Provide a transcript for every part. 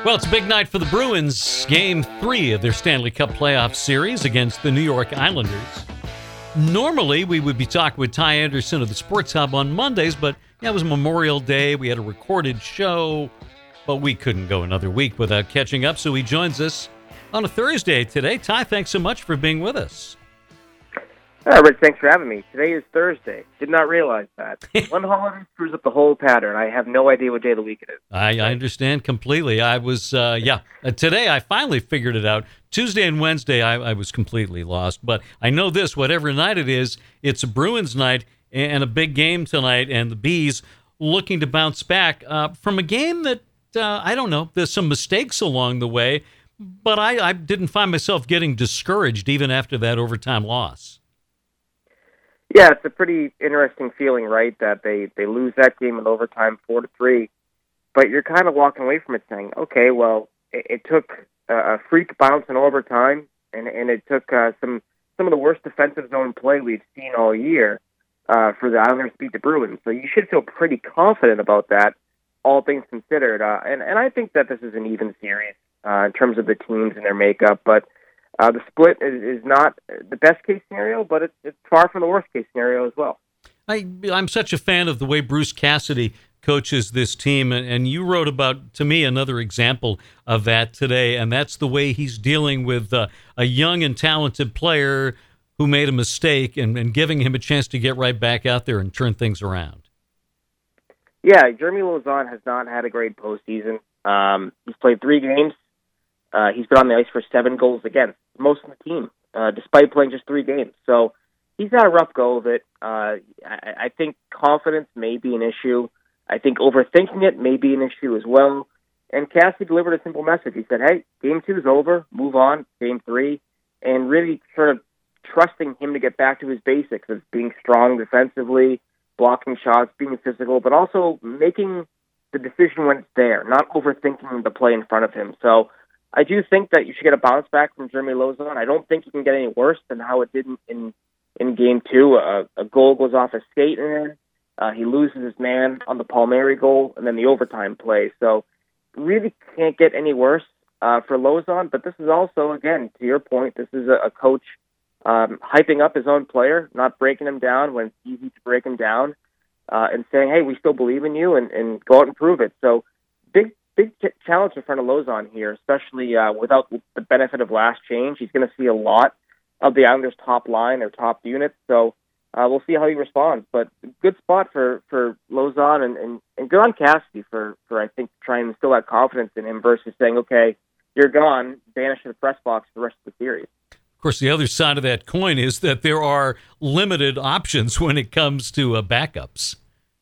Well, it's a big night for the Bruins. Game 3 of their Stanley Cup playoff series against the New York Islanders. Normally, we would be talking with Ty Anderson of the Sports Hub on Mondays, but it was Memorial Day. We had a recorded show, but we couldn't go another week without catching up, so he joins us on a Thursday today. Ty, thanks so much for being with us. Rich, thanks for having me. Today is Thursday. Did not realize that. One holiday screws up the whole pattern. I have no idea what day of the week it is. I understand completely. I was, today I finally figured it out. Tuesday and Wednesday I was completely lost. But I know this, whatever night it is, it's a Bruins night and a big game tonight, and the Bees looking to bounce back from a game that, I don't know, there's some mistakes along the way, but I didn't find myself getting discouraged even after that overtime loss. Yeah, it's a pretty interesting feeling, right, that they lose that game in overtime 4-3, but you're kind of walking away from it saying, okay, well, it took a freak bounce in overtime, and it took some of the worst defensive zone play we've seen all year for the Islanders to beat the Bruins. So you should feel pretty confident about that, all things considered. And I think that this is an even series in terms of the teams and their makeup, but the split is not the best-case scenario, but it's far from the worst-case scenario as well. I'm such a fan of the way Bruce Cassidy coaches this team, and you wrote about, to me, another example of that today, and that's the way he's dealing with a young and talented player who made a mistake and giving him a chance to get right back out there and turn things around. Yeah, Jeremy Lauzon has not had a great postseason. He's played 3 games. He's been on the ice for 7 goals against, most of the team, despite playing just 3 games. So he's had a rough go of it. I think confidence may be an issue. I think overthinking it may be an issue as well. And Cassidy delivered a simple message. He said, hey, Game 2 is over, move on, Game 3, and really sort of trusting him to get back to his basics of being strong defensively, blocking shots, being physical, but also making the decision when it's there, not overthinking the play in front of him. So I do think that you should get a bounce back from Jeremy Lauzon. I don't think it can get any worse than how it did in Game 2. A goal goes off a skate, and he loses his man on the Palmieri goal, and then the overtime play. So really can't get any worse for Lauzon. But this is also, again, to your point, this is a coach hyping up his own player, not breaking him down when it's easy to break him down, and saying, hey, we still believe in you, and go out and prove it. So big challenge in front of Lauzon here, especially without the benefit of last change. He's going to see a lot of the Islanders' top line, their top units, so we'll see how he responds. But good spot for Lauzon, and good on Cassidy for I think, trying to instill that confidence in him versus saying, okay, you're gone, vanish to the press box for the rest of the series. Of course, the other side of that coin is that there are limited options when it comes to backups.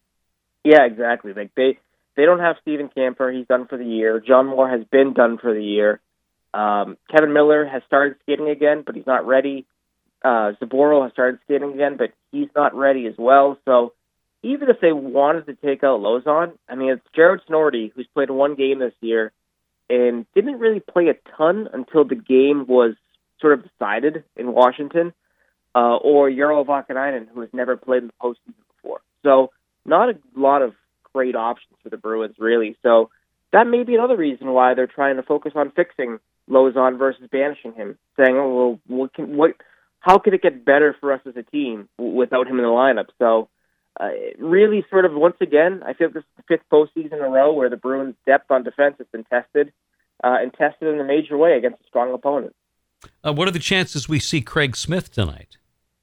Yeah, exactly. Like They don't have Steven Camper. He's done for the year. John Moore has been done for the year. Kevin Miller has started skating again, but he's not ready. Zaboral has started skating again, but he's not ready as well. So even if they wanted to take out Lauzon, I mean, it's Jared Snorty, who's played 1 game this year and didn't really play a ton until the game was sort of decided in Washington, or Jaro Vakanainen, who has never played in the postseason before. So not a lot of great options for the Bruins, really. So that may be another reason why they're trying to focus on fixing Lauzon versus banishing him, saying, oh, well, how could it get better for us as a team without him in the lineup? So really sort of, once again, I feel this is the 5th postseason in a row where the Bruins' depth on defense has been tested, and tested in a major way against a strong opponent. What are the chances we see Craig Smith tonight?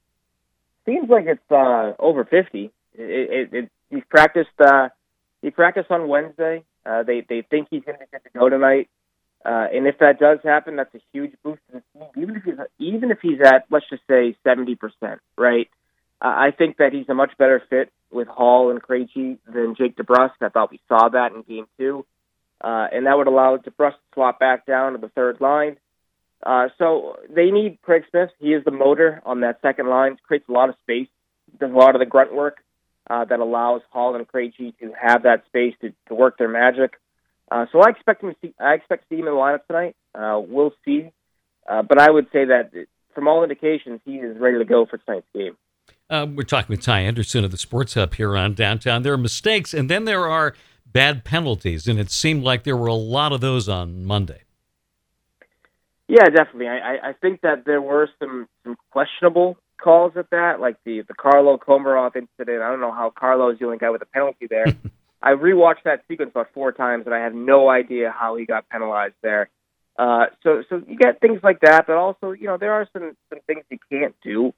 Seems like it's over 50. He's practiced. He practiced on Wednesday. They think he's going to get to go tonight, and if that does happen, that's a huge boost to the team. Even if he's at, let's just say, 70%, right? I think that he's a much better fit with Hall and Krejci than Jake DeBrusk. I thought we saw that in Game 2, and that would allow DeBrusk to swap back down to the third line. So they need Craig Smith. He is the motor on that second line. Creates a lot of space, does a lot of the grunt work that allows Hall and Krejci to have that space to work their magic. So I expect to see him in the lineup tonight. We'll see, but I would say that from all indications, he is ready to go for tonight's game. We're talking with Ty Anderson of the Sports Hub here on Downtown. There are mistakes, and then there are bad penalties, and it seemed like there were a lot of those on Monday. Yeah, definitely. I think that there were some questionable calls at that, like the Carlo Komarov incident. I don't know how Carlo is the only guy with a penalty there. I rewatched that sequence about 4 times, and I had no idea how he got penalized there. So you get things like that, but also, there are some things you can't do.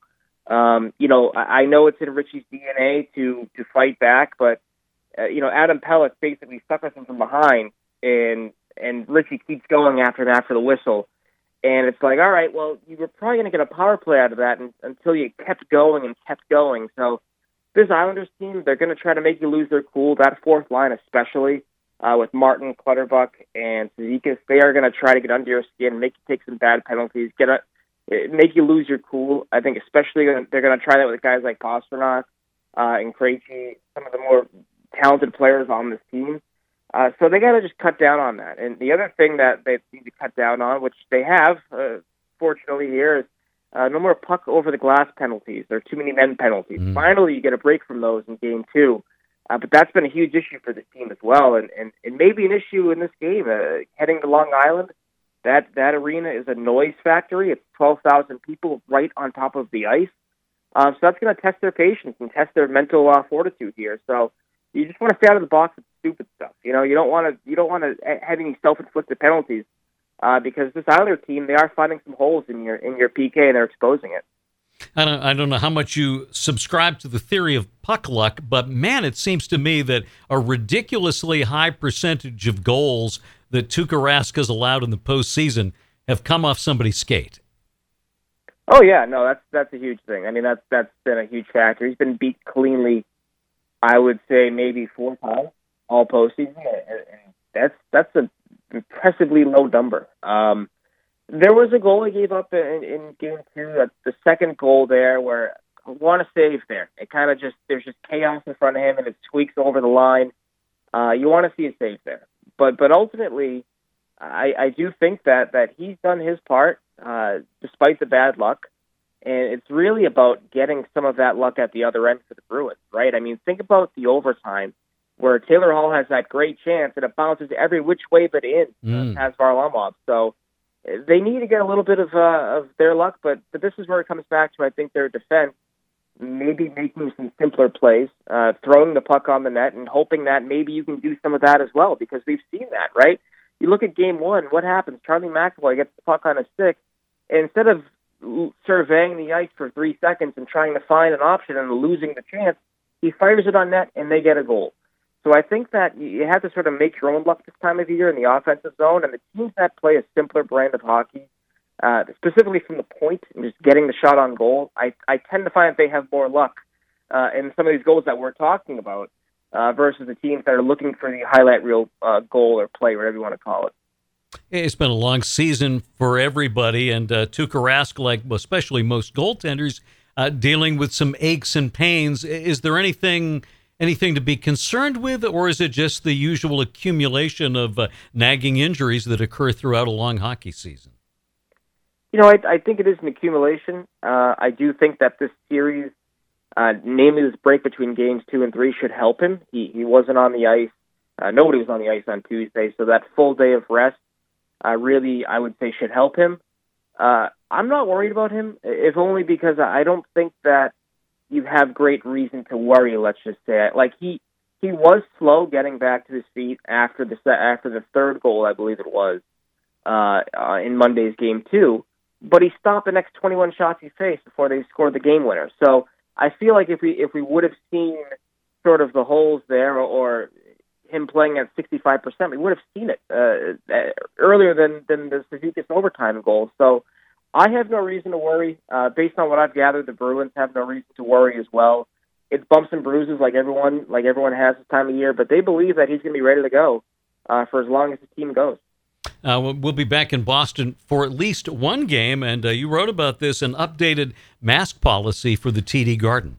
I know it's in Richie's DNA to fight back, but Adam Pelech basically suckers him from behind, and Richie keeps going after him after the whistle. And it's like, all right, well, you were probably going to get a power play out of that until you kept going and kept going. So this Islanders team, they're going to try to make you lose their cool. That fourth line especially, with Martin, Clutterbuck, and Cizikas, they are going to try to get under your skin, make you take some bad penalties, make you lose your cool. I think especially they're going to try that with guys like Pastrnak and Krejci, some of the more talented players on this team. So they got to just cut down on that. And the other thing that they need to cut down on, which they have, fortunately here, is no more puck over the glass penalties. There are too many men penalties. Finally, you get a break from those in Game 2. But that's been a huge issue for this team as well. And maybe an issue in this game, heading to Long Island, that arena is a noise factory. It's 12,000 people right on top of the ice. So that's going to test their patience and test their mental fortitude here. So you just want to stay out of the box with stupid stuff. You don't want to have any self-inflicted penalties because this Islander team, they are finding some holes in your PK and they're exposing it. I don't know how much you subscribe to the theory of puck luck, but man, it seems to me that a ridiculously high percentage of goals that Tuukka Rask has allowed in the postseason have come off somebody's skate. Oh yeah, no, that's a huge thing. I mean, that's been a huge factor. He's been beat cleanly, I would say maybe 4 times all postseason, and that's an impressively low number. There was a goal he gave up in Game 2, the second goal there, where I want to save there. It kind of there's just chaos in front of him, and it squeaks over the line. You want to see a save there, but ultimately, I do think that he's done his part despite the bad luck. And it's really about getting some of that luck at the other end for the Bruins, right? I mean, think about the overtime where Taylor Hall has that great chance and it bounces every which way but in past Varlamov. So they need to get a little bit of their luck, but this is where it comes back to, I think, their defense maybe making some simpler plays, throwing the puck on the net and hoping that maybe you can do some of that as well, because we've seen that, right? You look at Game 1, what happens? Charlie McAvoy gets the puck on his stick, and instead of surveying the ice for 3 seconds and trying to find an option and losing the chance, he fires it on net and they get a goal. So I think that you have to sort of make your own luck this time of year in the offensive zone, and the teams that play a simpler brand of hockey, specifically from the point and just getting the shot on goal, I tend to find that they have more luck in some of these goals that we're talking about versus the teams that are looking for the highlight reel goal or play, whatever you want to call it. It's been a long season for everybody, and Tuukka Rask, like especially most goaltenders, dealing with some aches and pains. Is there anything to be concerned with, or is it just the usual accumulation of nagging injuries that occur throughout a long hockey season? I think it is an accumulation. I do think that this series, namely this break between games 2 and 3, should help him. He wasn't on the ice. Nobody was on the ice on Tuesday, so that full day of rest really, I would say, should help him. I'm not worried about him, if only because I don't think that you have great reason to worry, let's just say. Like, he was slow getting back to his feet after the third goal, I believe it was, in Monday's Game 2, but he stopped the next 21 shots he faced before they scored the game winner. So I feel like if we would have seen sort of the holes there or him playing at 65%, we would have seen it earlier than the Cizikas overtime goal. So I have no reason to worry. Based on what I've gathered, the Bruins have no reason to worry as well. It's bumps and bruises like everyone has this time of year, but they believe that he's going to be ready to go for as long as the team goes. We'll be back in Boston for at least one game, and you wrote about this, an updated mask policy for the TD Garden.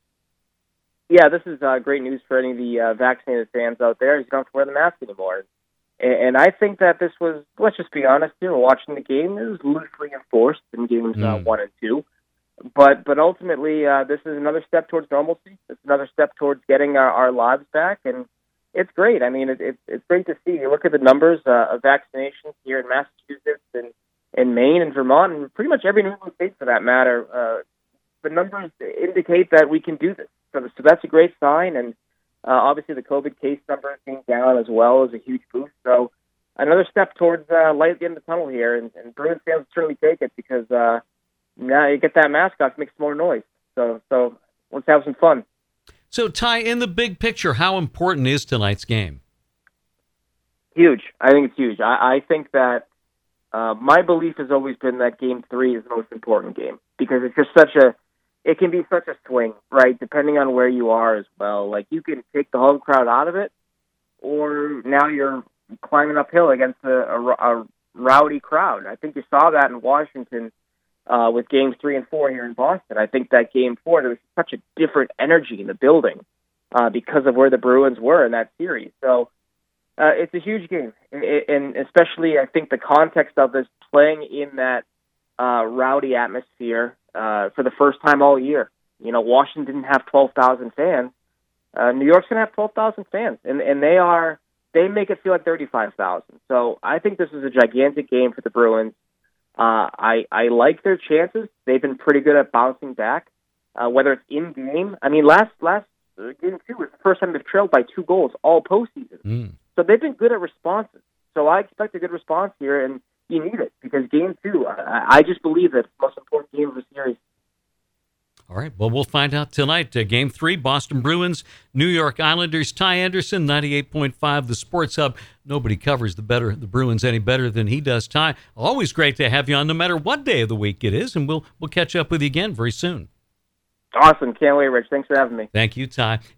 Yeah, this is great news for any of the vaccinated fans out there. You don't have to wear the mask anymore. And I think that this was, let's just be honest here, watching the game, it was loosely enforced in games 1 and 2. But ultimately, this is another step towards normalcy. It's another step towards getting our lives back. And It's great. I mean, it's great to see. You look at the numbers of vaccinations here in Massachusetts and in Maine and Vermont, and pretty much every New England state for that matter. The numbers indicate that we can do this. So that's a great sign. And obviously the COVID case numbers being down as well is a huge boost. So another step towards light at the end of the tunnel here. And Bruins fans certainly take it because now you get that mask off, it makes more noise. So let's have some fun. So, Ty, in the big picture, how important is tonight's game? Huge. I think it's huge. I think that my belief has always been that Game 3 is the most important game because it's just it can be such a swing, right, depending on where you are as well. Like, you can take the home crowd out of it, or now you're climbing uphill against a rowdy crowd. I think you saw that in Washington with Games 3 and 4 here in Boston. I think that Game 4, there was such a different energy in the building because of where the Bruins were in that series. So it's a huge game, and especially I think the context of this playing in that rowdy atmosphere for the first time all year. You know, Washington didn't have 12,000 fans. New York's going to have 12,000 fans, and they make it feel like 35,000. So I think this is a gigantic game for the Bruins. I like their chances. They've been pretty good at bouncing back, whether it's in game. I mean, last Game 2 was the first time they've trailed by 2 goals all postseason. So they've been good at responses. So I expect a good response here, and you need it because Game 2, I just believe that it's the most important game of the series. All right, well, we'll find out tonight. Game 3, Boston Bruins, New York Islanders. Ty Anderson, 98.5, the Sports Hub. Nobody covers the Bruins any better than he does. Ty, always great to have you on, no matter what day of the week it is, and we'll catch up with you again very soon. Awesome. Can't wait, Rich. Thanks for having me. Thank you, Ty.